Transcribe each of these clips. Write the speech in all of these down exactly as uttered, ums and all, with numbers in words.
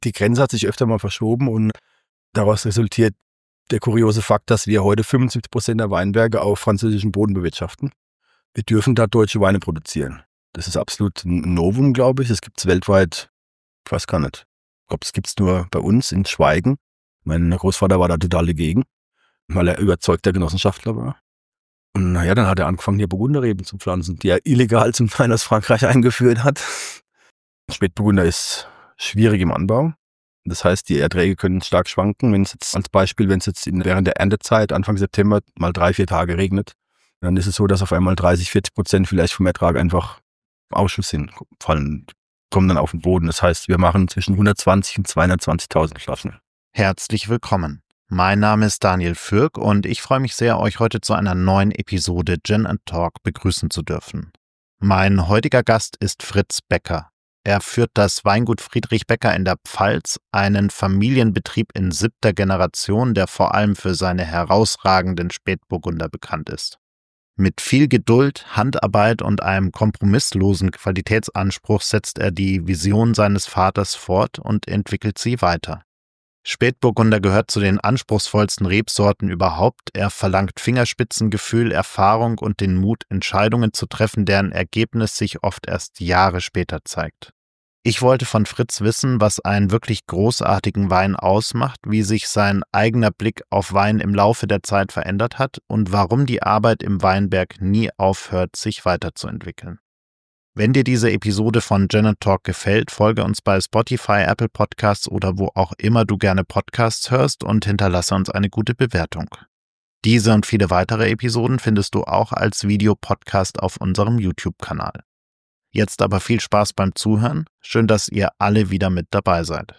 die Grenze hat sich öfter mal verschoben und daraus resultiert der kuriose Fakt, dass wir heute fünfundsiebzig Prozent der Weinberge auf französischem Boden bewirtschaften. Wir dürfen da deutsche Weine produzieren. Das ist absolut ein Novum, glaube ich. Das gibt es weltweit, ich weiß gar nicht. Ich glaube, das gibt es nur bei uns in Schweigen. Mein Großvater war da total dagegen, weil er überzeugter Genossenschaftler war. Und naja, dann hat er angefangen, hier Burgunderreben zu pflanzen, die er illegal zum Teil aus Frankreich eingeführt hat. Spätburgunder ist schwierig im Anbau. Das heißt, die Erträge können stark schwanken. Wenn es jetzt als Beispiel, wenn es jetzt in, während der Erntezeit, Anfang September, mal drei, vier Tage regnet, dann ist es so, dass auf einmal dreißig, vierzig Prozent vielleicht vom Ertrag einfach im Ausschuss sind, fallen, kommen dann auf den Boden. Das heißt, wir machen zwischen hundertzwanzig und zweihundertzwanzigtausend Flaschen. Herzlich willkommen. Mein Name ist Daniel Fürk und ich freue mich sehr, euch heute zu einer neuen Episode Gin and Talk begrüßen zu dürfen. Mein heutiger Gast ist Fritz Becker. Er führt das Weingut Friedrich Becker in der Pfalz, einen Familienbetrieb in siebter Generation, der vor allem für seine herausragenden Spätburgunder bekannt ist. Mit viel Geduld, Handarbeit und einem kompromisslosen Qualitätsanspruch setzt er die Vision seines Vaters fort und entwickelt sie weiter. Spätburgunder gehört zu den anspruchsvollsten Rebsorten überhaupt. Er verlangt Fingerspitzengefühl, Erfahrung und den Mut, Entscheidungen zu treffen, deren Ergebnis sich oft erst Jahre später zeigt. Ich wollte von Fritz wissen, was einen wirklich großartigen Wein ausmacht, wie sich sein eigener Blick auf Wein im Laufe der Zeit verändert hat und warum die Arbeit im Weinberg nie aufhört, sich weiterzuentwickeln. Wenn dir diese Episode von Gin and Talk gefällt, folge uns bei Spotify, Apple Podcasts oder wo auch immer du gerne Podcasts hörst und hinterlasse uns eine gute Bewertung. Diese und viele weitere Episoden findest du auch als Videopodcast auf unserem YouTube-Kanal. Jetzt aber viel Spaß beim Zuhören. Schön, dass ihr alle wieder mit dabei seid.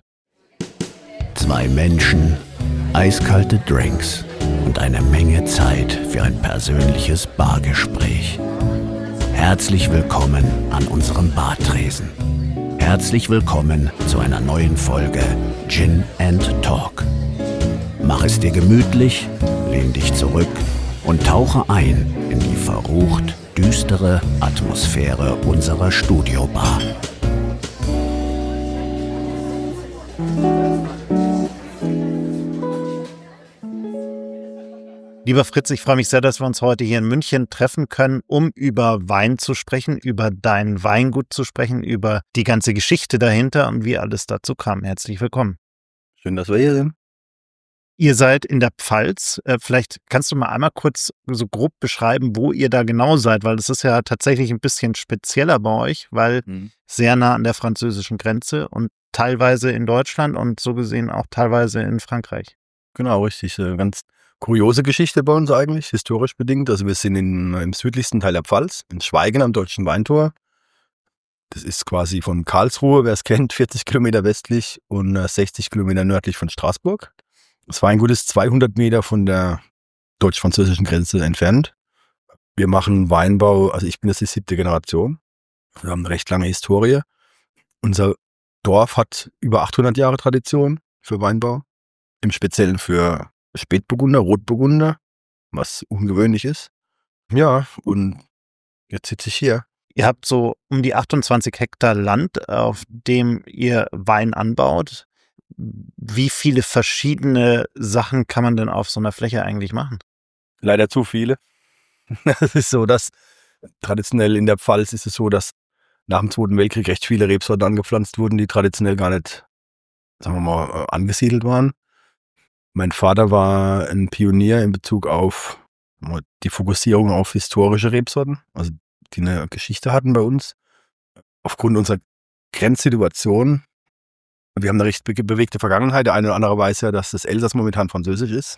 Zwei Menschen, eiskalte Drinks und eine Menge Zeit für ein persönliches Bargespräch. Herzlich willkommen an unserem Bartresen. Herzlich willkommen zu einer neuen Folge Gin and Talk. Mach es dir gemütlich, lehn dich zurück und tauche ein in die verrucht düstere Atmosphäre unserer Studiobar. Lieber Fritz, ich freue mich sehr, dass wir uns heute hier in München treffen können, um über Wein zu sprechen, über dein Weingut zu sprechen, über die ganze Geschichte dahinter und wie alles dazu kam. Herzlich willkommen. Schön, dass wir hier sind. Ihr seid in der Pfalz. Vielleicht kannst du mal einmal kurz so grob beschreiben, wo ihr da genau seid, weil das ist ja tatsächlich ein bisschen spezieller bei euch, weil mhm. sehr nah an der französischen Grenze und teilweise in Deutschland und so gesehen auch teilweise in Frankreich. Genau, richtig. Ganz kuriose Geschichte bei uns eigentlich, historisch bedingt. Also wir sind in, im südlichsten Teil der Pfalz, in Schweigen am Deutschen Weintor. Das ist quasi von Karlsruhe, wer es kennt, vierzig Kilometer westlich und sechzig Kilometer nördlich von Straßburg. Das Weingut ist zweihundert Meter von der deutsch-französischen Grenze entfernt. Wir machen Weinbau, also ich bin jetzt die siebte Generation. Wir haben eine recht lange Historie. Unser Dorf hat über achthundert Jahre Tradition für Weinbau. Im Speziellen für Spätburgunder, Rotburgunder, was ungewöhnlich ist. Ja, und jetzt sitze ich hier. Ihr habt so um die achtundzwanzig Hektar Land, auf dem ihr Wein anbaut. Wie viele verschiedene Sachen kann man denn auf so einer Fläche eigentlich machen? Leider zu viele. Es ist so, dass traditionell in der Pfalz ist es so, dass nach dem Zweiten Weltkrieg recht viele Rebsorten angepflanzt wurden, die traditionell gar nicht, sagen wir mal, angesiedelt waren. Mein Vater war ein Pionier in Bezug auf die Fokussierung auf historische Rebsorten, also die eine Geschichte hatten bei uns. Aufgrund unserer Grenzsituation, wir haben eine recht be- bewegte Vergangenheit. Der eine oder andere weiß ja, dass das Elsass momentan Französisch ist.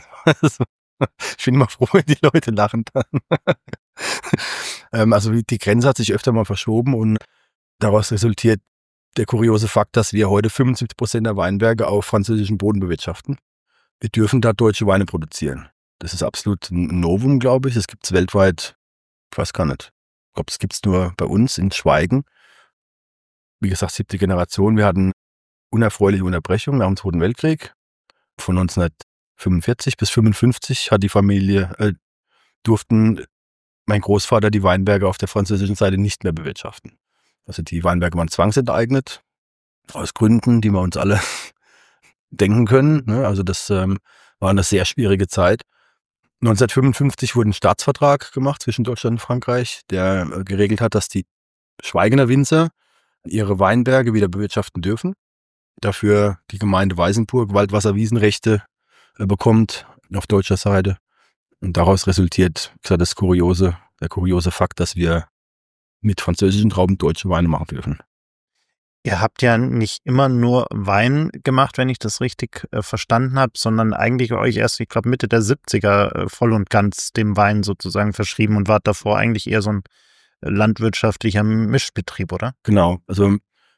Ich bin immer froh, wenn die Leute lachen dann. ähm, also die Grenze hat sich öfter mal verschoben und daraus resultiert der kuriose Fakt, dass wir heute fünfundsiebzig Prozent der Weinberge auf französischem Boden bewirtschaften. Wir dürfen da deutsche Weine produzieren. Das ist absolut ein Novum, glaube ich. Das gibt es weltweit, ich weiß gar nicht. Ich glaube, das gibt es nur bei uns in Schweigen. Wie gesagt, siebte Generation. Wir hatten unerfreuliche Unterbrechung nach dem Zweiten Weltkrieg. Von neunzehnhundertfünfundvierzig bis fünfundfünfzig hat die Familie, äh, durften mein Großvater die Weinberge auf der französischen Seite nicht mehr bewirtschaften. Also die Weinberge waren zwangsenteignet. Aus Gründen, die wir uns alle denken können. Ne? Also das ähm, war eine sehr schwierige Zeit. neunzehnhundertfünfundfünfzig wurde ein Staatsvertrag gemacht zwischen Deutschland und Frankreich, der äh, geregelt hat, dass die Schweigener Winzer ihre Weinberge wieder bewirtschaften dürfen. Dafür die Gemeinde Weißenburg Waldwasserwiesenrechte äh, bekommt auf deutscher Seite. Und daraus resultiert, wie gesagt, das kuriose, der kuriose Fakt, dass wir mit französischen Trauben deutsche Weine machen dürfen. Ihr habt ja nicht immer nur Wein gemacht, wenn ich das richtig äh, verstanden habe, sondern eigentlich euch erst, ich glaube, Mitte der siebziger äh, voll und ganz dem Wein sozusagen verschrieben und wart davor eigentlich eher so ein äh, landwirtschaftlicher Mischbetrieb, oder? Genau, also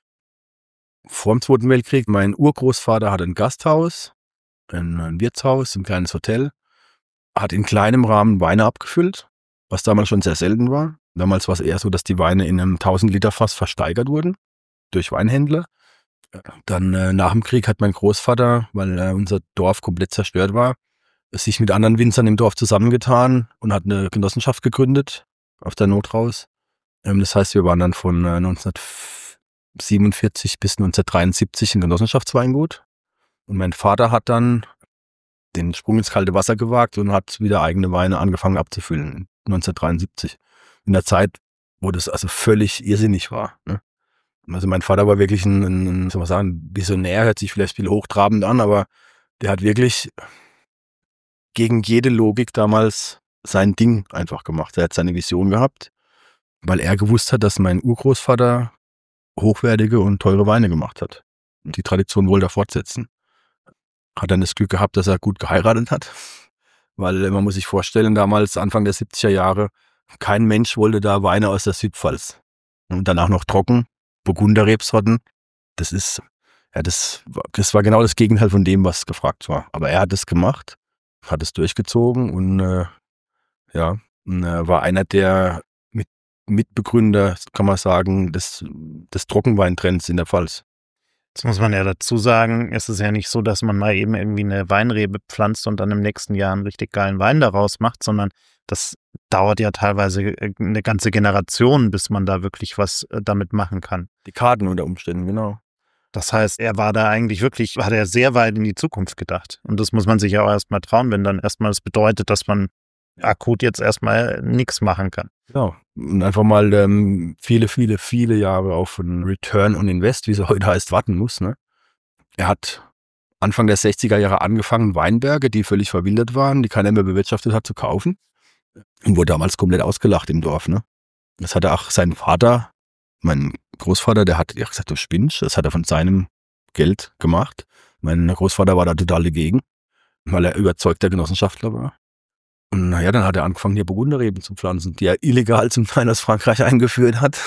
vor dem Zweiten Weltkrieg, mein Urgroßvater hatte ein Gasthaus, ein, ein Wirtshaus, ein kleines Hotel, hat in kleinem Rahmen Weine abgefüllt, was damals schon sehr selten war. Damals war es eher so, dass die Weine in einem tausend Liter Fass versteigert wurden durch Weinhändler. Dann äh, nach dem Krieg hat mein Großvater, weil äh, unser Dorf komplett zerstört war, sich mit anderen Winzern im Dorf zusammengetan und hat eine Genossenschaft gegründet, auf der Not raus. Ähm, das heißt, wir waren dann von äh, neunzehnhundertsiebenundvierzig bis neunzehnhundertdreiundsiebzig ein Genossenschaftsweingut. Und mein Vater hat dann den Sprung ins kalte Wasser gewagt und hat wieder eigene Weine angefangen abzufüllen, neunzehnhundertdreiundsiebzig. In der Zeit, wo das also völlig irrsinnig war. Ne? Also mein Vater war wirklich ein, ein, soll man sagen, Visionär, hört sich vielleicht viel hochtrabend an, aber der hat wirklich gegen jede Logik damals sein Ding einfach gemacht. Er hat seine Vision gehabt, weil er gewusst hat, dass mein Urgroßvater hochwertige und teure Weine gemacht hat. Und die Tradition wollte er fortsetzen. Hat dann das Glück gehabt, dass er gut geheiratet hat, weil man muss sich vorstellen, damals Anfang der siebziger Jahre, kein Mensch wollte da Weine aus der Südpfalz. Und danach noch trocken, Burgunderrebsorten. Das ist, ja, das, das war genau das Gegenteil von dem, was gefragt war. Aber er hat es gemacht, hat es durchgezogen und äh, ja, und, äh, war einer der mit, Mitbegründer, kann man sagen, des, des Trockenweintrends in der Pfalz. Jetzt muss man ja dazu sagen, es ist ja nicht so, dass man mal eben irgendwie eine Weinrebe pflanzt und dann im nächsten Jahr einen richtig geilen Wein daraus macht, sondern das dauert ja teilweise eine ganze Generation, bis man da wirklich was damit machen kann. Die Karten unter Umständen, genau. Das heißt, er war da eigentlich wirklich, hat er sehr weit in die Zukunft gedacht. Und das muss man sich ja auch erstmal trauen, wenn dann erstmal das bedeutet, dass man akut jetzt erstmal nichts machen kann. Genau. Und einfach mal ähm, viele, viele, viele Jahre auf einen Return on Invest, wie es heute heißt, warten muss. Ne? Er hat Anfang der sechziger Jahre angefangen, Weinberge, die völlig verwildert waren, die keiner mehr bewirtschaftet hat, zu kaufen. Und wurde damals komplett ausgelacht im Dorf. Ne? Das hatte auch sein Vater, mein Großvater, der hat gesagt, du spinnst. Das hat er von seinem Geld gemacht. Mein Großvater war da total dagegen, weil er überzeugter Genossenschaftler war. Und naja, dann hat er angefangen, hier Burgunderreben zu pflanzen, die er illegal zum Teil aus Frankreich eingeführt hat.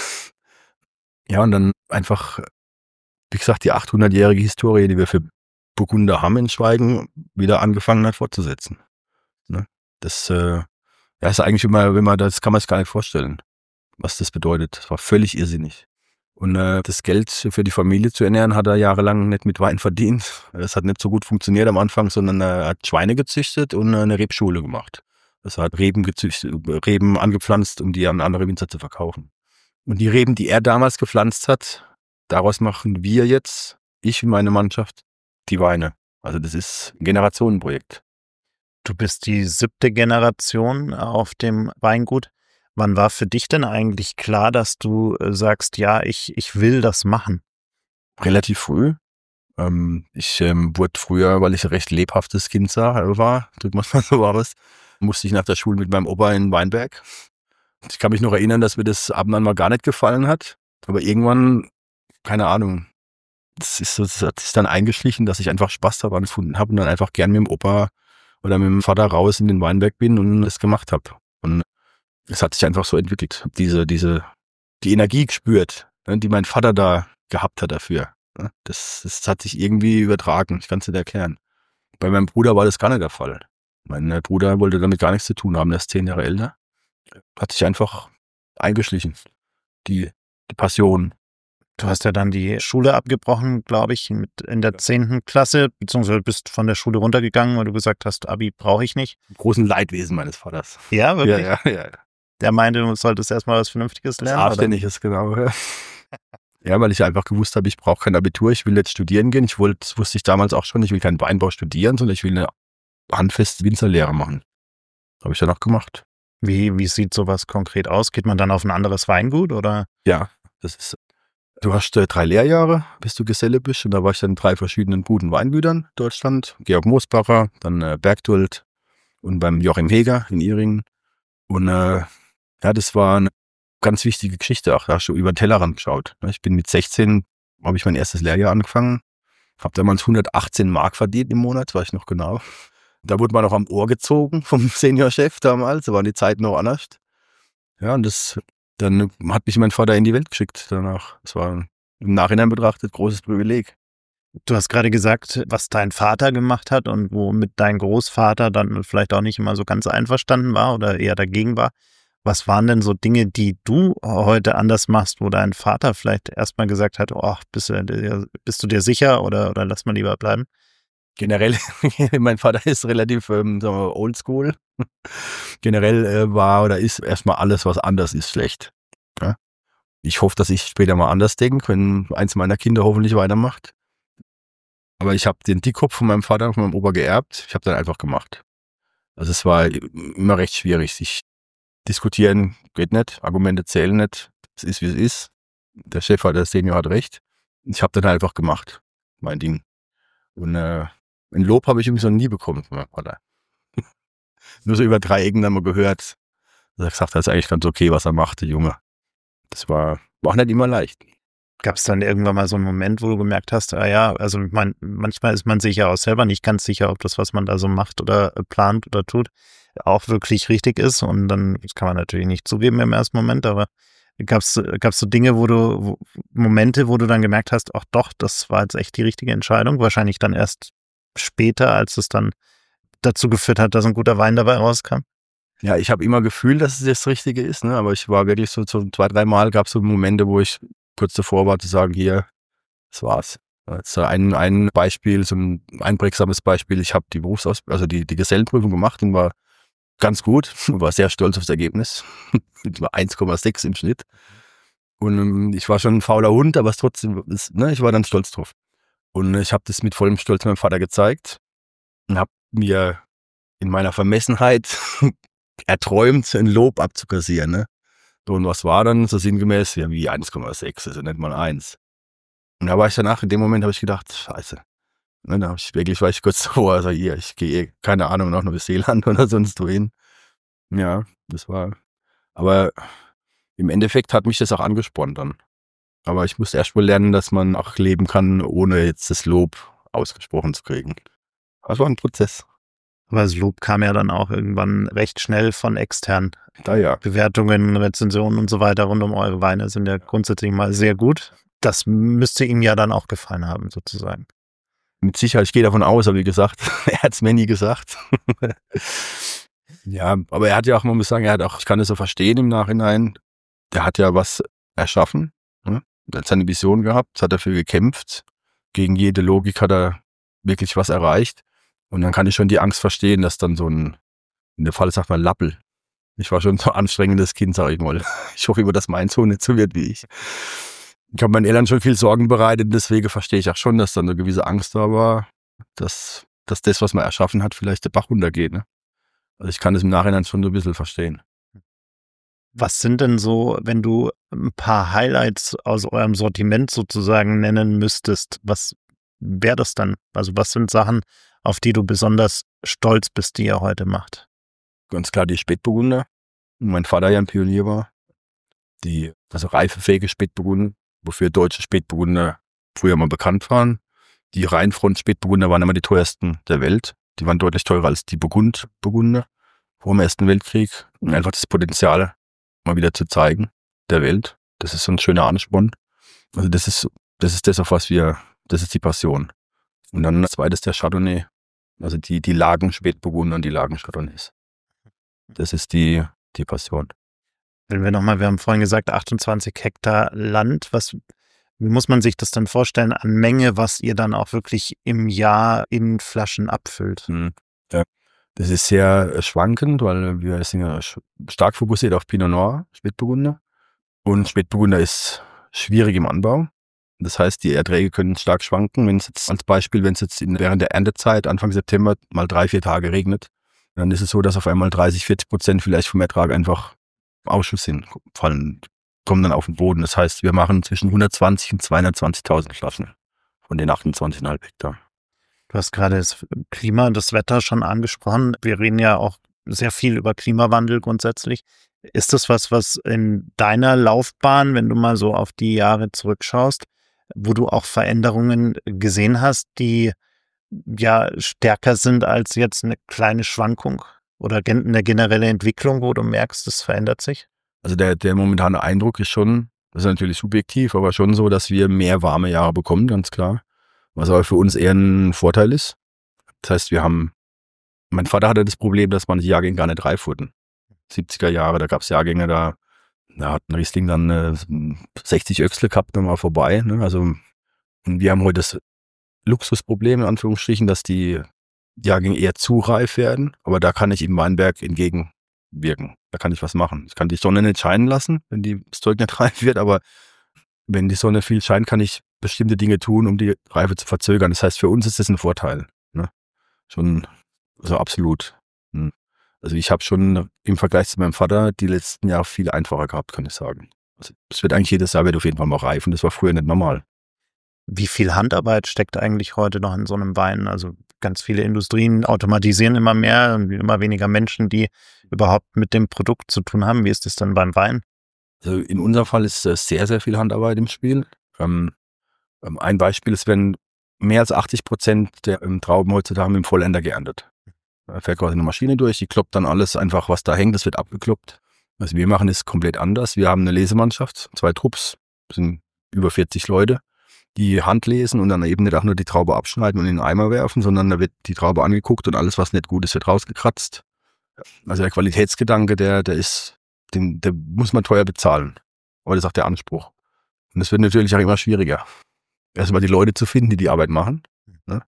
Ja, und dann einfach, wie gesagt, die achthundertjährige Historie, die wir für Burgunder haben in Schweigen, wieder angefangen hat fortzusetzen. Ne? Das äh, ja, ist eigentlich immer, wenn man, das kann man sich gar nicht vorstellen, was das bedeutet. Das war völlig irrsinnig. Und äh, das Geld für die Familie zu ernähren, hat er jahrelang nicht mit Wein verdient. Das hat nicht so gut funktioniert am Anfang, sondern er hat Schweine gezüchtet und eine Rebschule gemacht. Das hat Reben gezüchtet, Reben angepflanzt, um die an andere Winzer zu verkaufen. Und die Reben, die er damals gepflanzt hat, daraus machen wir jetzt, ich und meine Mannschaft, die Weine. Also das ist ein Generationenprojekt. Du bist die siebte Generation auf dem Weingut. Wann war für dich denn eigentlich klar, dass du sagst, ja, ich, ich will das machen? Relativ früh. Ähm, ich ähm, wurde früher, weil ich ein recht lebhaftes Kind sah, war, drückt man mal so aus, musste ich nach der Schule mit meinem Opa in Weinberg. Ich kann mich noch erinnern, dass mir das ab und an mal gar nicht gefallen hat. Aber irgendwann, keine Ahnung, das, ist so, das hat sich dann eingeschlichen, dass ich einfach Spaß daran gefunden habe und dann einfach gern mit dem Opa oder mit dem Vater raus in den Weinberg bin und das gemacht habe. Und es hat sich einfach so entwickelt. Hab diese, diese, die Energie gespürt, ne, die mein Vater da gehabt hat dafür. Ne. Das, das hat sich irgendwie übertragen. Ich kann es nicht erklären. Bei meinem Bruder war das gar nicht der Fall. Mein Bruder wollte damit gar nichts zu tun haben. Der ist zehn Jahre älter. Hat sich einfach eingeschlichen. Die, die Passion. Du hast ja dann die Schule abgebrochen, glaube ich, mit in der zehnten Klasse, beziehungsweise bist von der Schule runtergegangen, weil du gesagt hast, Abi brauche ich nicht. Im großen Leidwesen meines Vaters. Ja, wirklich? Ja, ja, ja. Der meinte, du solltest erstmal was Vernünftiges lernen. Anständiges, genau. Ja. Ja, weil ich einfach gewusst habe, ich brauche kein Abitur, ich will jetzt studieren gehen. Ich wollte, das wusste ich damals auch schon, ich will keinen Weinbau studieren, sondern ich will eine handfeste Winzerlehre machen. Habe ich dann auch gemacht. Wie, wie sieht sowas konkret aus? Geht man dann auf ein anderes Weingut oder? Ja, das ist, du hast äh, drei Lehrjahre, bis du Geselle bist. Und da war ich dann in drei verschiedenen guten Weingütern in Deutschland. Georg Moosbacher, dann äh, Bergdult und beim Joachim Heger in Ihringen. Und äh, ja, das war eine ganz wichtige Geschichte auch. Da hast du über den Tellerrand geschaut. Ich bin mit sechzehn, habe ich mein erstes Lehrjahr angefangen. Habe damals hundertachtzehn Mark verdient im Monat, weiß ich noch genau. Da wurde man noch am Ohr gezogen vom Seniorchef damals. Da waren die Zeiten noch anders. Ja, und das, dann hat mich mein Vater in die Welt geschickt danach. Das war im Nachhinein betrachtet großes Privileg. Du hast gerade gesagt, was dein Vater gemacht hat und womit dein Großvater dann vielleicht auch nicht immer so ganz einverstanden war oder eher dagegen war. Was waren denn so Dinge, die du heute anders machst, wo dein Vater vielleicht erstmal gesagt hat, oh, bist du dir, bist du dir sicher oder, oder lass mal lieber bleiben? Generell, mein Vater ist relativ ähm, sagen wir, oldschool. Generell äh, war oder ist erstmal alles, was anders ist, schlecht. Ja? Ich hoffe, dass ich später mal anders denke, wenn eins meiner Kinder hoffentlich weitermacht. Aber ich habe den Dickkopf von meinem Vater und von meinem Opa geerbt. Ich habe dann einfach gemacht. Also es war immer recht schwierig. Sich diskutieren geht nicht, Argumente zählen nicht. Es ist, wie es ist. Der Chef hat, der Senior hat recht. Ich habe dann einfach gemacht, mein Ding. Und äh, ein Lob habe ich übrigens noch nie bekommen von meinem Vater. Nur so über drei Ecken haben wir gehört. Er hat gesagt, das ist eigentlich ganz okay, was er macht, der Junge. Das war, war auch nicht immer leicht. Gab es dann irgendwann mal so einen Moment, wo du gemerkt hast, ah ja, also ich mein, manchmal ist man sich ja auch selber nicht ganz sicher, ob das, was man da so macht oder plant oder tut, auch wirklich richtig ist. Und dann, das kann man natürlich nicht zugeben im ersten Moment, aber gab es so Dinge, wo du, wo, Momente, wo du dann gemerkt hast, ach doch, das war jetzt echt die richtige Entscheidung. Wahrscheinlich dann erst später, als es dann dazu geführt hat, dass ein guter Wein dabei rauskam. Ja, ich habe immer Gefühl, dass es das Richtige ist, ne? Aber ich war wirklich so, so zwei, drei Mal gab es so Momente, wo ich kurz davor war zu sagen, hier, das war's. Jetzt ein, ein Beispiel, so ein einprägsames Beispiel, ich habe die Berufsaus-, also die, die Gesellenprüfung gemacht und war ganz gut, war sehr stolz aufs Ergebnis. War eins Komma sechs im Schnitt. Und ähm, ich war schon ein fauler Hund, aber es trotzdem, es, ne, ich war dann stolz drauf. Und ich habe das mit vollem Stolz meinem Vater gezeigt und habe mir in meiner Vermessenheit erträumt, ein Lob abzukassieren. Ne? Und was war dann so sinngemäß? Ja, wie eins Komma sechs, also nicht mal eins. Und da war ich danach, in dem Moment habe ich gedacht, scheiße. Ne, da habe ich wirklich, war ich kurz davor, also hier, ich gehe, keine Ahnung, nach Neuseeland oder sonst wohin. Ja, das war, aber im Endeffekt hat mich das auch angespornt dann. Aber ich musste erst mal lernen, dass man auch leben kann, ohne jetzt das Lob ausgesprochen zu kriegen. Das war ein Prozess. Aber das Lob kam ja dann auch irgendwann recht schnell von extern. Da ja. Bewertungen, Rezensionen und so weiter rund um eure Weine sind ja grundsätzlich mal sehr gut. Das müsste ihm ja dann auch gefallen haben, sozusagen. Mit Sicherheit, ich gehe davon aus, aber wie gesagt, er hat es mir nie gesagt. Ja, aber er hat ja auch, man muss sagen, er hat auch, ich kann es so verstehen im Nachhinein, der hat ja was erschaffen, ne? Er hat seine Vision gehabt, hat dafür gekämpft, gegen jede Logik hat er wirklich was erreicht. Und dann kann ich schon die Angst verstehen, dass dann so ein, in der Fall sagt man Lappel. Ich war schon so ein anstrengendes Kind, sag ich mal. Ich hoffe immer, dass mein Sohn nicht so wird wie ich. Ich habe meinen Eltern schon viel Sorgen bereitet, deswegen verstehe ich auch schon, dass dann eine gewisse Angst da war, dass, dass das, was man erschaffen hat, vielleicht der Bach runtergeht. Ne? Also ich kann es im Nachhinein schon so ein bisschen verstehen. Was sind denn so, wenn du ein paar Highlights aus eurem Sortiment sozusagen nennen müsstest, was wäre das dann? Also was sind Sachen, auf die du besonders stolz bist, die ihr heute macht? Ganz klar die Spätburgunder. Mein Vater ja ein Pionier war. Die, also reifefähige Spätburgunder, wofür deutsche Spätburgunder früher mal bekannt waren. Die Rheinfront-Spätburgunder waren immer die teuersten der Welt. Die waren deutlich teurer als die Burgund-Burgunder vor dem Ersten Weltkrieg. Und einfach das Potenzial mal wieder zu zeigen der Welt. Das ist so ein schöner Ansporn. Also das ist, das ist das, auf was wir, das ist die Passion. Und dann das zweite ist der Chardonnay. Also die, die Lagen Spätburgunder und die Lagen Chardonnays. Das ist die, die Passion. Wenn wir nochmal, wir haben vorhin gesagt, achtundzwanzig Hektar Land. Was, wie muss man sich das dann vorstellen an Menge, was ihr dann auch wirklich im Jahr in Flaschen abfüllt? Hm. Ja. Das ist sehr schwankend, weil wir sind ja stark fokussiert auf Pinot Noir, Spätburgunder. Und Spätburgunder ist schwierig im Anbau. Das heißt, die Erträge können stark schwanken. Wenn es jetzt als Beispiel, wenn es jetzt in, während der Erntezeit, Anfang September, mal drei, vier Tage regnet, dann ist es so, dass auf einmal dreißig, vierzig Prozent vielleicht vom Ertrag einfach im Ausschuss sind, fallen, kommen dann auf den Boden. Das heißt, wir machen zwischen hundertzwanzig und zweihundertzwanzigtausend Flaschen von den achtundzwanzig Komma fünf Hektar. Du hast gerade das Klima, das Wetter schon angesprochen. Wir reden ja auch sehr viel über Klimawandel grundsätzlich. Ist das was, was in deiner Laufbahn, wenn du mal so auf die Jahre zurückschaust, wo du auch Veränderungen gesehen hast, die ja stärker sind als jetzt eine kleine Schwankung oder eine generelle Entwicklung, wo du merkst, das verändert sich? Also der, der momentane Eindruck ist schon, das ist natürlich subjektiv, aber schon so, dass wir mehr warme Jahre bekommen, ganz klar. Was aber für uns eher ein Vorteil ist. Das heißt, wir haben, mein Vater hatte das Problem, dass manche Jahrgänge gar nicht reif wurden. siebziger Jahre, da gab es Jahrgänge, da, da hat ein Riesling dann äh, sechzig Öchsle gehabt, dann war vorbei. Ne? Also und wir haben heute das Luxusproblem, in Anführungsstrichen, dass die Jahrgänge eher zu reif werden, aber da kann ich im Weinberg entgegenwirken. Da kann ich was machen. Ich kann die Sonne nicht scheinen lassen, wenn die, das Zeug nicht reif wird, aber wenn die Sonne viel scheint, kann ich bestimmte Dinge tun, um die Reife zu verzögern. Das heißt, für uns ist das ein Vorteil. Ne? Schon, also absolut. Hm. Also ich habe schon im Vergleich zu meinem Vater die letzten Jahre viel einfacher gehabt, kann ich sagen. Also es wird eigentlich jedes Jahr wird auf jeden Fall mal reif und das war früher nicht normal. Wie viel Handarbeit steckt eigentlich heute noch in so einem Wein? Also ganz viele Industrien automatisieren immer mehr und immer weniger Menschen, die überhaupt mit dem Produkt zu tun haben. Wie ist das dann beim Wein? Also in unserem Fall ist äh, sehr, sehr viel Handarbeit im Spiel. Ähm, ähm, ein Beispiel ist, wenn mehr als achtzig Prozent der ähm, Trauben heutzutage mit dem Vollender geerntet. Da fährt quasi eine Maschine durch, die kloppt dann alles einfach, was da hängt, das wird abgekloppt. Was wir machen, ist komplett anders. Wir haben eine Lesemannschaft, zwei Trupps, das sind über vierzig Leute, die handlesen und dann eben nicht auch nur die Traube abschneiden und in den Eimer werfen, sondern da wird die Traube angeguckt und alles, was nicht gut ist, wird rausgekratzt. Also der Qualitätsgedanke, der, der ist, den, der muss man teuer bezahlen. Aber das ist auch der Anspruch. Und es wird natürlich auch immer schwieriger. Erstmal die Leute zu finden, die die Arbeit machen. Ne?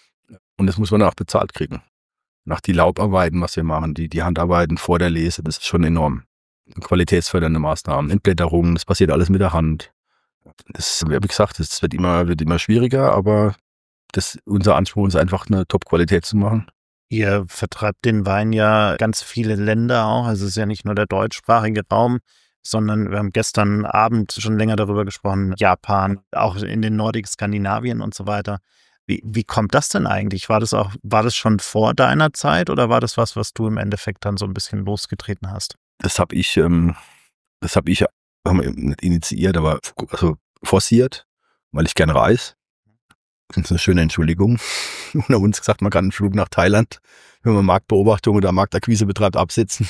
Und das muss man auch bezahlt kriegen. Nach die Laubarbeiten, was wir machen, die, die Handarbeiten vor der Lese, das ist schon enorm. Qualitätsfördernde Maßnahmen, Entblätterungen, das passiert alles mit der Hand. Das, wie gesagt, das wird immer, wird immer schwieriger, aber das, unser Anspruch ist einfach, eine Top-Qualität zu machen. Ihr vertreibt den Wein ja ganz viele Länder auch. Also es ist ja nicht nur der deutschsprachige Raum, sondern wir haben gestern Abend schon länger darüber gesprochen, Japan, auch in den Nordics, Skandinavien und so weiter. Wie, wie kommt das denn eigentlich? War das auch, war das schon vor deiner Zeit oder war das was, was du im Endeffekt dann so ein bisschen losgetreten hast? Das habe ich, ähm, das habe ich haben wir nicht initiiert, aber also forciert, weil ich gerne reise. Das ist eine schöne Entschuldigung. Unter uns gesagt, man kann einen Flug nach Thailand, wenn man Marktbeobachtung oder Marktakquise betreibt, absetzen.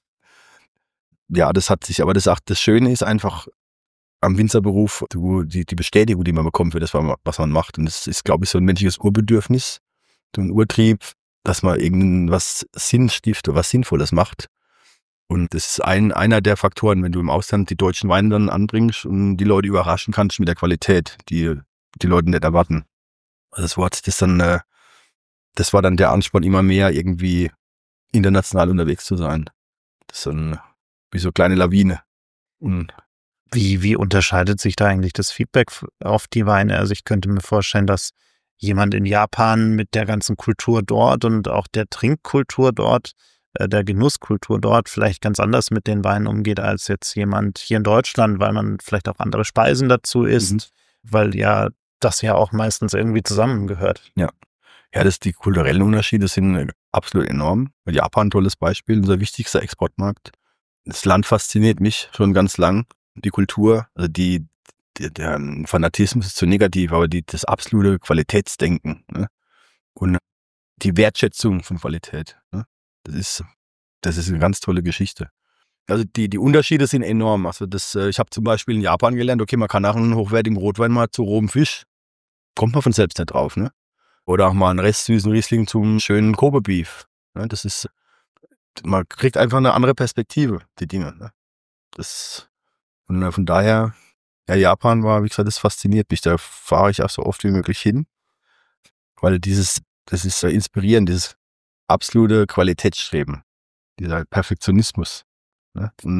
Ja, das hat sich, aber das, das Schöne ist einfach am Winzerberuf, du, die, die Bestätigung, die man bekommt für das, was man macht. Und das ist, glaube ich, so ein menschliches Urbedürfnis, so ein Urtrieb, dass man irgendwas Sinnstifter, was Sinnvolles macht. Und das ist ein, einer der Faktoren, wenn du im Ausland die deutschen Weine dann anbringst und die Leute überraschen kannst mit der Qualität, die die Leute nicht erwarten. Also das Wort, das dann, äh, das war dann der Ansporn, immer mehr irgendwie international unterwegs zu sein. Das ist dann wie so eine kleine Lawine. Und Wie, wie unterscheidet sich da eigentlich das Feedback auf die Weine? Also ich könnte mir vorstellen, dass jemand in Japan mit der ganzen Kultur dort und auch der Trinkkultur dort, äh, der Genusskultur dort vielleicht ganz anders mit den Weinen umgeht als jetzt jemand hier in Deutschland, weil man vielleicht auch andere Speisen dazu isst, mhm. weil ja das ja auch meistens irgendwie zusammengehört. Ja, ja, das, die kulturellen Unterschiede sind absolut enorm. Japan, tolles Beispiel, unser wichtigster Exportmarkt. Das Land fasziniert mich schon ganz lang. Die Kultur, also die, die der Fanatismus ist zu negativ, aber die, das absolute Qualitätsdenken, ne? Und die Wertschätzung von Qualität, ne? Das ist, das ist eine ganz tolle Geschichte. Also die, die Unterschiede sind enorm. Also das, ich habe zum Beispiel in Japan gelernt, okay, man kann nach einem hochwertigen Rotwein mal zu rohem Fisch, kommt man von selbst nicht drauf, ne? Oder auch mal einen restsüßen Riesling zum schönen Kobe Beef. Ne? Das ist, man kriegt einfach eine andere Perspektive, die Dinge, ne? Das Und von daher, ja, Japan war, wie gesagt, das fasziniert mich. Da fahre ich auch so oft wie möglich hin. Weil dieses, das ist so inspirierend, dieses absolute Qualitätsstreben, dieser Perfektionismus. Ne? Und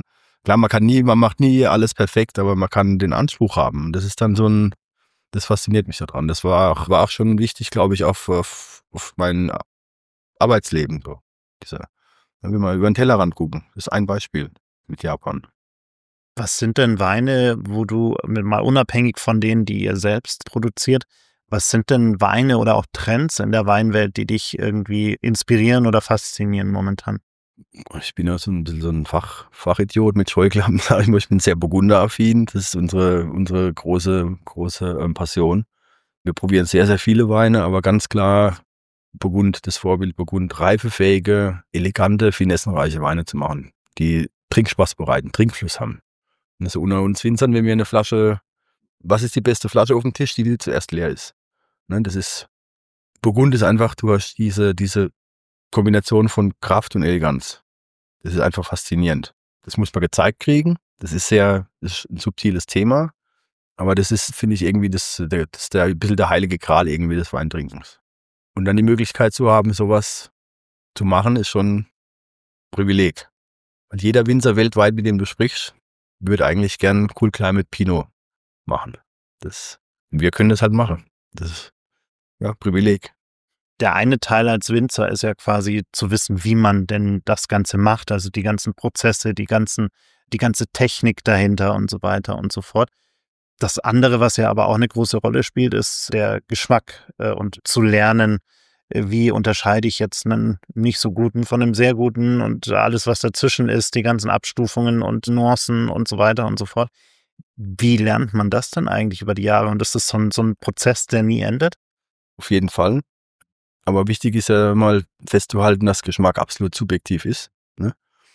Klar, man kann nie, man macht nie alles perfekt, aber man kann den Anspruch haben. Das ist dann so ein, das fasziniert mich daran. Das war auch, war auch schon wichtig, glaube ich, auf, auf, auf mein Arbeitsleben. So. Diese, wenn wir mal über den Tellerrand gucken, das ist ein Beispiel mit Japan. Was sind denn Weine, wo du mal unabhängig von denen, die ihr selbst produziert, was sind denn Weine oder auch Trends in der Weinwelt, die dich irgendwie inspirieren oder faszinieren momentan? Ich bin ja so ein bisschen so ein Fach, Fachidiot mit Scheuklappen, sag ich mal. Ich bin sehr burgunderaffin. Das ist unsere, unsere große, große ähm, Passion. Wir probieren sehr, sehr viele Weine, aber ganz klar Burgund, das Vorbild Burgund, reifefähige, elegante, finessenreiche Weine zu machen, die Trinkspaß bereiten, Trinkfluss haben. Und das unter uns Winzern, wenn wir eine Flasche, was ist die beste Flasche auf dem Tisch, die, die zuerst leer ist? Ne, das ist, Burgund ist einfach, du hast diese, diese Kombination von Kraft und Eleganz. Das ist einfach faszinierend. Das muss man gezeigt kriegen. Das ist sehr, das ist ein subtiles Thema. Aber das ist, finde ich, irgendwie das, der, das der, ein bisschen der heilige Gral irgendwie des Weintrinkens. Und dann die Möglichkeit zu haben, sowas zu machen, ist schon ein Privileg. Weil jeder Winzer weltweit, mit dem du sprichst, würde eigentlich gern Cool Climate Pinot machen. Das, wir können das halt machen. Das ist, ja, Privileg. Der eine Teil als Winzer ist ja quasi zu wissen, wie man denn das Ganze macht, also die ganzen Prozesse, die ganzen, die ganze Technik dahinter und so weiter und so fort. Das andere, was ja aber auch eine große Rolle spielt, ist der Geschmack äh, und zu lernen, äh, wie unterscheide ich jetzt einen nicht so guten von einem sehr guten und alles, was dazwischen ist, die ganzen Abstufungen und Nuancen und so weiter und so fort. Wie lernt man das denn eigentlich über die Jahre? Und ist das so ein, so ein Prozess, der nie endet? Auf jeden Fall. Aber wichtig ist ja mal festzuhalten, dass Geschmack absolut subjektiv ist. Ne?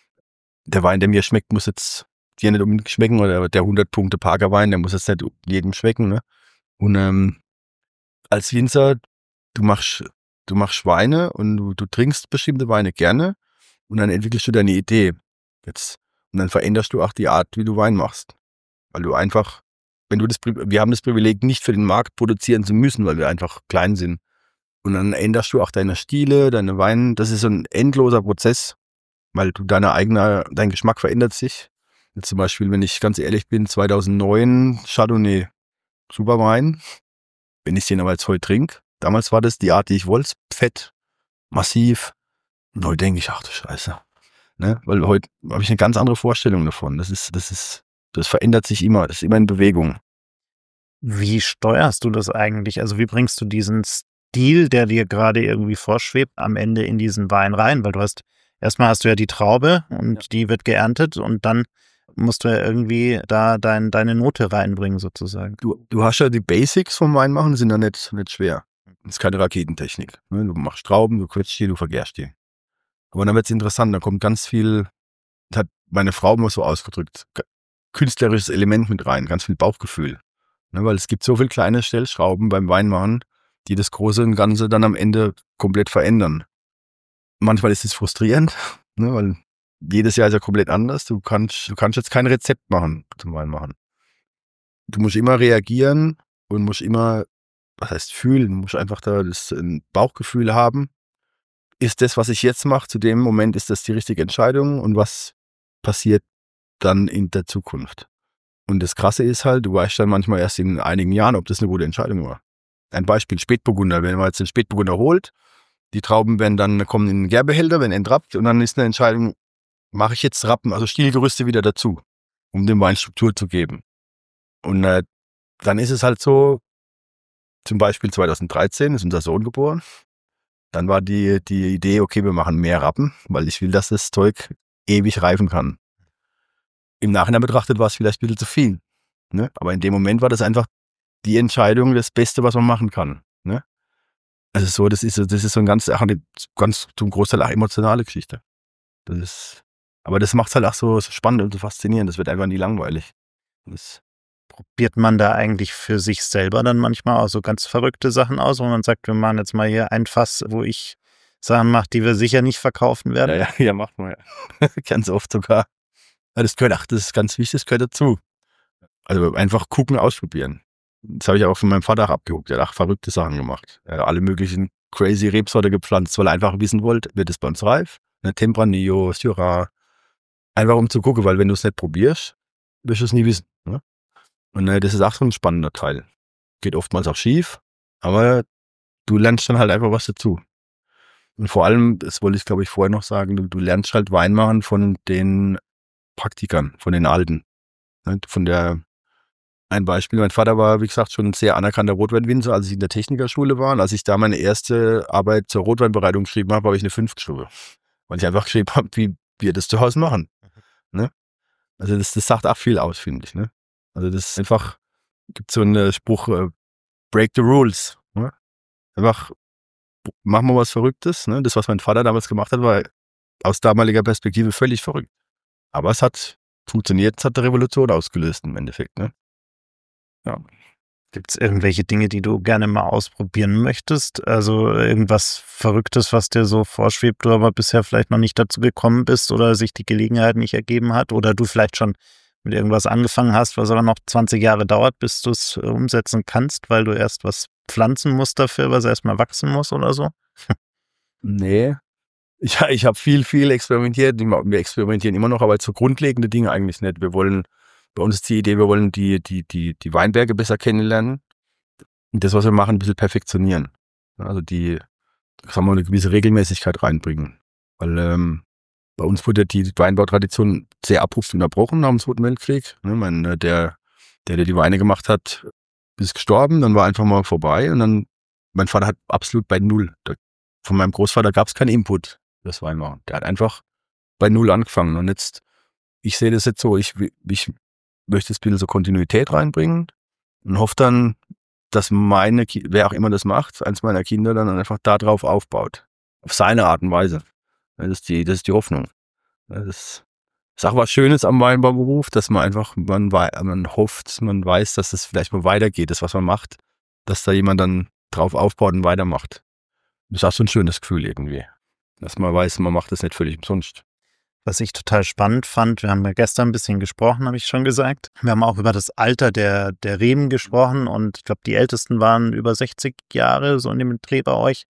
Der Wein, der mir schmeckt, muss jetzt dir nicht unbedingt schmecken, oder der hundert Punkte Parker-Wein, der muss jetzt nicht jedem schmecken. Ne? Und ähm, als Winzer, du machst, du machst Weine und du, du trinkst bestimmte Weine gerne und dann entwickelst du deine Idee. Jetzt, und dann veränderst du auch die Art, wie du Wein machst. Weil du einfach, wenn du das, wir haben das Privileg, nicht für den Markt produzieren zu müssen, weil wir einfach klein sind. Und dann änderst du auch deine Stile, deine Weine. Das ist so ein endloser Prozess, weil du deine eigene, dein Geschmack verändert sich. Jetzt zum Beispiel, wenn ich ganz ehrlich bin, zweitausendneun Chardonnay, super Wein. Wenn ich den aber jetzt heute trinke, damals war das die Art, die ich wollte, fett, massiv. Und heute denke ich, ach du Scheiße. Ne? Weil heute habe ich eine ganz andere Vorstellung davon. Das ist, das ist, das verändert sich immer, das ist immer in Bewegung. Wie steuerst du das eigentlich? Also wie bringst du diesen Stil, der dir gerade irgendwie vorschwebt, am Ende in diesen Wein rein? Weil du hast, erstmal hast du ja die Traube und ja. Die wird geerntet und dann musst du ja irgendwie da dein, deine Note reinbringen sozusagen. Du, du hast ja die Basics vom Weinmachen, sind ja nicht, nicht schwer. Das ist keine Raketentechnik. Ne? Du machst Trauben, du quetschst die, du vergärst die. Aber dann wird es interessant, da kommt ganz viel, das hat meine Frau immer so ausgedrückt, künstlerisches Element mit rein, ganz viel Bauchgefühl. Ne? Weil es gibt so viele kleine Stellschrauben beim Weinmachen, die das Große und Ganze dann am Ende komplett verändern. Manchmal ist es frustrierend, ne, weil jedes Jahr ist ja komplett anders. Du kannst, du kannst jetzt kein Rezept machen zum Weinmachen. Du musst immer reagieren und musst immer, was heißt fühlen, du musst einfach da das ein Bauchgefühl haben. Ist das, was ich jetzt mache, zu dem Moment, ist das die richtige Entscheidung und was passiert dann in der Zukunft? Und das Krasse ist halt, du weißt dann manchmal erst in einigen Jahren, ob das eine gute Entscheidung war. Ein Beispiel, Spätburgunder. Wenn man jetzt den Spätburgunder holt, die Trauben werden dann, kommen in den Gärbehälter, werden entrappt und dann ist eine Entscheidung, mache ich jetzt Rappen, also Stielgerüste wieder dazu, um dem Wein Struktur zu geben. Und äh, dann ist es halt so, zum Beispiel zweitausenddreizehn ist unser Sohn geboren. Dann war die, die Idee, okay, wir machen mehr Rappen, weil ich will, dass das Zeug ewig reifen kann. Im Nachhinein betrachtet war es vielleicht ein bisschen zu viel. Ne? Aber in dem Moment war das einfach die Entscheidung, das Beste, was man machen kann. Ne? Also so, das ist, das ist so ein ganz, ach, ganz zum Großteil auch emotionale Geschichte. Das ist, aber das macht es halt auch so, so spannend und so faszinierend. Das wird einfach nie langweilig. Das Probiert man da eigentlich für sich selber dann manchmal auch so ganz verrückte Sachen aus, wo man sagt, wir machen jetzt mal hier ein Fass, wo ich Sachen mache, die wir sicher nicht verkaufen werden? Ja, ja, ja, macht man ja. Ganz oft sogar. Das gehört, ach, das ist ganz wichtig, das gehört dazu. Also einfach gucken, ausprobieren. Das habe ich auch von meinem Vater abgeguckt. Er hat auch verrückte Sachen gemacht. Er hat alle möglichen crazy Rebsorte gepflanzt, weil er einfach wissen wollte, wird es bei uns reif? Eine Tempranillo, Syrah, Einfach um zu gucken, weil wenn du es nicht probierst, wirst du es nie wissen. Ne? Und äh, das ist auch so ein spannender Teil. Geht oftmals auch schief, aber du lernst dann halt einfach was dazu. Und vor allem, das wollte ich glaube ich vorher noch sagen, du, du lernst halt Wein machen von den Praktikern, von den Alten. Ne? Von der, ein Beispiel, mein Vater war, wie gesagt, schon ein sehr anerkannter Rotweinwinzer, als ich in der Technikerschule war. Und als ich da meine erste Arbeit zur Rotweinbereitung geschrieben habe, habe ich eine fünf geschrieben. Weil ich einfach geschrieben habe, wie wir das zu Hause machen. Ne? Also das, das sagt auch viel aus, finde ich. Ne? Also das ist einfach, gibt so einen Spruch, äh, break the rules. Ne? Einfach, machen wir was Verrücktes. Ne? Das, was mein Vater damals gemacht hat, war aus damaliger Perspektive völlig verrückt. Aber es hat funktioniert, es hat eine Revolution ausgelöst im Endeffekt. Ne? Ja. Gibt es irgendwelche Dinge, die du gerne mal ausprobieren möchtest? Also irgendwas Verrücktes, was dir so vorschwebt, du aber bisher vielleicht noch nicht dazu gekommen bist oder sich die Gelegenheit nicht ergeben hat oder du vielleicht schon mit irgendwas angefangen hast, was aber noch zwanzig Jahre dauert, bis du es umsetzen kannst, weil du erst was pflanzen musst dafür, was erstmal wachsen muss oder so? Nee. Ja, ich habe viel, viel experimentiert. Wir experimentieren immer noch, aber so grundlegende Dinge eigentlich nicht. Wir wollen, bei uns ist die Idee, wir wollen die, die, die, die Weinberge besser kennenlernen und das, was wir machen, ein bisschen perfektionieren. Also die, sagen wir mal, eine gewisse Regelmäßigkeit reinbringen. Weil ähm, bei uns wurde die Weinbautradition sehr abrupt unterbrochen nach dem Zweiten Weltkrieg. Ne, mein, der, der, der die Weine gemacht hat, ist gestorben, dann war einfach mal vorbei und dann, mein Vater hat absolut bei Null. Da, von meinem Großvater gab es keinen Input, das Weinmachen. Der hat einfach bei Null angefangen und jetzt, ich sehe das jetzt so, ich, ich möchte jetzt ein bisschen so Kontinuität reinbringen und hoffe dann, dass meine, wer auch immer das macht, eins meiner Kinder dann einfach da drauf aufbaut. Auf seine Art und Weise. Das ist die, das ist die Hoffnung. Das ist auch was Schönes am Weinbauberuf, dass man einfach, man, man hofft, man weiß, dass es vielleicht mal weitergeht, das, was man macht, dass da jemand dann drauf aufbaut und weitermacht. Das ist auch so ein schönes Gefühl irgendwie. Dass man weiß, man macht das nicht völlig umsonst. Was ich total spannend fand, wir haben ja gestern ein bisschen gesprochen, habe ich schon gesagt. Wir haben auch über das Alter der, der Reben gesprochen und ich glaube, die Ältesten waren über sechzig Jahre, so in dem Dreh bei euch.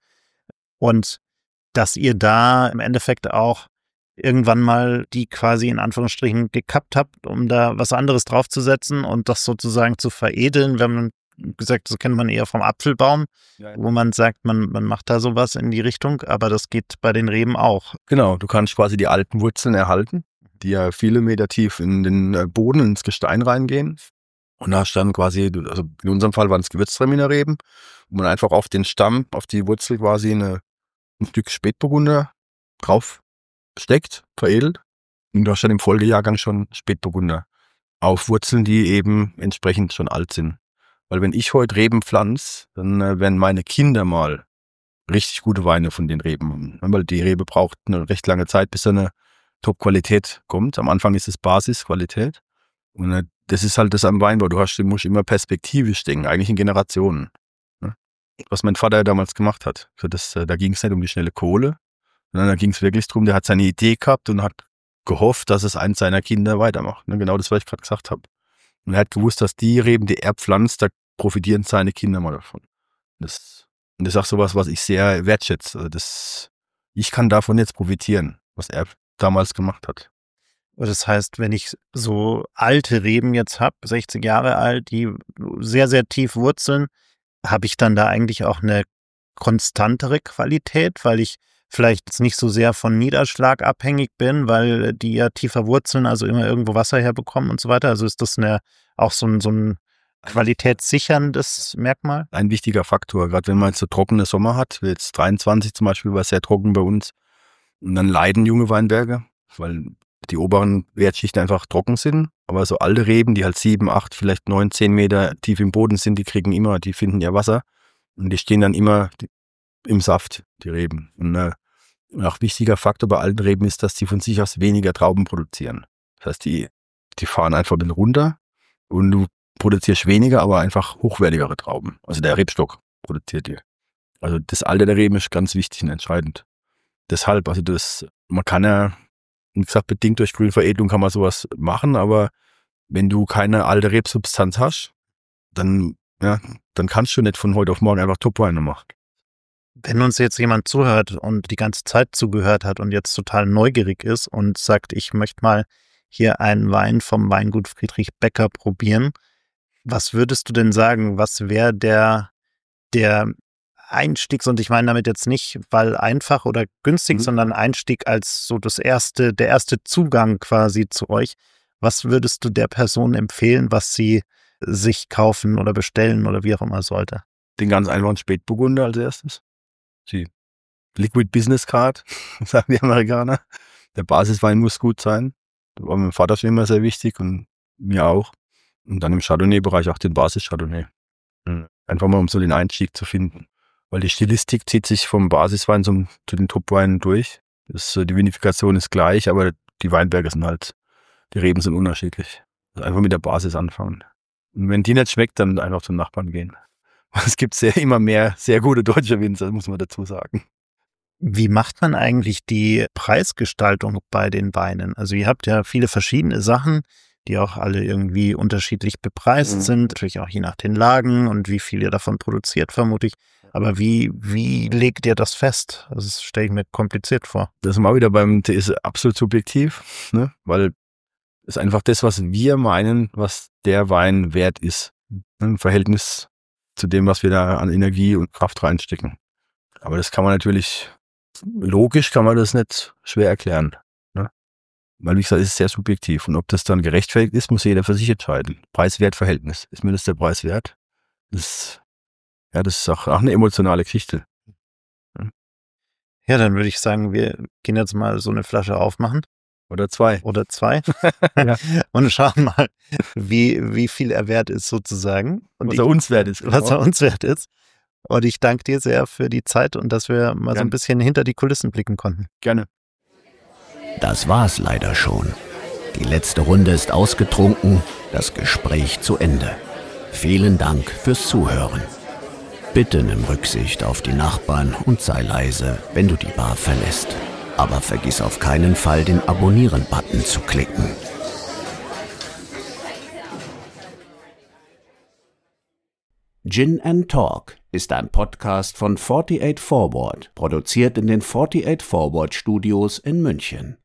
Und dass ihr da im Endeffekt auch irgendwann mal die quasi in Anführungsstrichen gekappt habt, um da was anderes draufzusetzen und das sozusagen zu veredeln. Wir haben gesagt, so kennt man eher vom Apfelbaum, ja, wo man sagt, man, man macht da sowas in die Richtung, aber das geht bei den Reben auch. Genau, du kannst quasi die alten Wurzeln erhalten, die ja viele Meter tief in den Boden, ins Gestein reingehen. Und da hast dann quasi, also in unserem Fall waren es Gewürztraminer Reben, wo man einfach auf den Stamm, auf die Wurzel quasi eine, ein Stück Spätburgunder drauf steckt, veredelt. Und du hast dann im Folgejahrgang schon Spätburgunder auf Wurzeln, die eben entsprechend schon alt sind. Weil wenn ich heute Reben pflanze, dann äh, werden meine Kinder mal richtig gute Weine von den Reben haben. Weil die Rebe braucht eine recht lange Zeit, bis eine Top-Qualität kommt. Am Anfang ist es Basisqualität. Und äh, das ist halt das am Weinbau. Du, hast, du musst immer perspektivisch denken, eigentlich in Generationen. Ne? Was mein Vater damals gemacht hat. Für das, äh, da ging es nicht um die schnelle Kohle, sondern da ging es wirklich darum, der hat seine Idee gehabt und hat gehofft, dass es eins seiner Kinder weitermacht. Ne? Genau das, was ich gerade gesagt habe. Und er hat gewusst, dass die Reben, die er pflanzt, da profitieren seine Kinder mal davon. Das, und das ist auch sowas, was ich sehr wertschätze. Also das, ich kann davon jetzt profitieren, was er damals gemacht hat. Das heißt, wenn ich so alte Reben jetzt habe, sechzig Jahre alt, die sehr, sehr tief wurzeln, habe ich dann da eigentlich auch eine konstantere Qualität, weil ich vielleicht jetzt nicht so sehr von Niederschlag abhängig bin, weil die ja tiefer wurzeln, also immer irgendwo Wasser herbekommen und so weiter. Also ist das eine, auch so ein, so ein qualitätssicherndes Merkmal? Ein wichtiger Faktor, gerade wenn man jetzt so trockene Sommer hat, wie jetzt dreiundzwanzig zum Beispiel, war sehr trocken bei uns, und dann leiden junge Weinberge, weil die oberen Wertschichten einfach trocken sind, aber so alte Reben, die halt sieben, acht, vielleicht neun, zehn Meter tief im Boden sind, die kriegen immer, die finden ihr Wasser und die stehen dann immer im Saft, die Reben. Und äh, auch wichtiger Faktor bei alten Reben ist, dass die von sich aus weniger Trauben produzieren. Das heißt, die, die fahren einfach ein bisschen runter und du produzierst weniger, aber einfach hochwertigere Trauben. Also der Rebstock produziert die. Also das Alter der Reben ist ganz wichtig und entscheidend. Deshalb, also das, man kann ja, wie gesagt, bedingt durch Grünveredelung kann man sowas machen, aber wenn du keine alte Rebsubstanz hast, dann, ja, dann kannst du nicht von heute auf morgen einfach Topweine machen. Wenn uns jetzt jemand zuhört und die ganze Zeit zugehört hat und jetzt total neugierig ist und sagt, ich möchte mal hier einen Wein vom Weingut Friedrich Becker probieren, was würdest du denn sagen, was wäre der, der Einstiegs, und ich meine damit jetzt nicht, weil einfach oder günstig, mhm. sondern Einstieg als so das erste, der erste Zugang quasi zu euch. Was würdest du der Person empfehlen, was sie sich kaufen oder bestellen oder wie auch immer sollte? Den ganz einfachen Spätburgunder als erstes. Die Liquid Business Card, sagen die Amerikaner. Der Basiswein muss gut sein. Das war meinem Vater schon immer sehr wichtig und mir auch. Und dann im Chardonnay-Bereich auch den Basis-Chardonnay. Einfach mal, um so den Einstieg zu finden. Weil die Stilistik zieht sich vom Basiswein zum, zu den Topweinen durch. Das, die Vinifikation ist gleich, aber die Weinberge sind halt, die Reben sind unterschiedlich. Also einfach mit der Basis anfangen. Und wenn die nicht schmeckt, dann einfach zum Nachbarn gehen. Es gibt sehr, immer mehr sehr gute deutsche Winzer, muss man dazu sagen. Wie macht man eigentlich die Preisgestaltung bei den Weinen? Also ihr habt ja viele verschiedene Sachen, die auch alle irgendwie unterschiedlich bepreist mhm. sind, natürlich auch je nach den Lagen und wie viel ihr davon produziert, vermute ich. Aber wie, wie legt ihr das fest? Also das stelle ich mir kompliziert vor. Das ist mal wieder beim, das ist absolut subjektiv, ne? Weil es ist einfach das, was wir meinen, was der Wein wert ist. Im Verhältnis zu dem, was wir da an Energie und Kraft reinstecken. Aber das kann man natürlich, logisch kann man das nicht schwer erklären. Ne? Weil, wie gesagt, es ist sehr subjektiv. Und ob das dann gerechtfertigt ist, muss jeder für sich entscheiden. Preis-Wert-Verhältnis. Ist mir das der Preis wert? Das, ja, das ist auch, auch eine emotionale Geschichte. Ja. ja, dann würde ich sagen, wir gehen jetzt mal so eine Flasche aufmachen. Oder zwei. Oder zwei. ja. Und schauen mal, wie, wie viel er wert ist sozusagen. Und was ich, er uns wert ist. Genau. Was er uns wert ist. Und ich danke dir sehr für die Zeit und dass wir mal Gerne. so ein bisschen hinter die Kulissen blicken konnten. Gerne. Das war's leider schon. Die letzte Runde ist ausgetrunken, das Gespräch zu Ende. Vielen Dank fürs Zuhören. Bitte nimm Rücksicht auf die Nachbarn und sei leise, wenn du die Bar verlässt. Aber vergiss auf keinen Fall, den Abonnieren-Button zu klicken. Gin and Talk ist ein Podcast von achtundvierzig Forward, produziert in den achtundvierzig Forward Studios in München.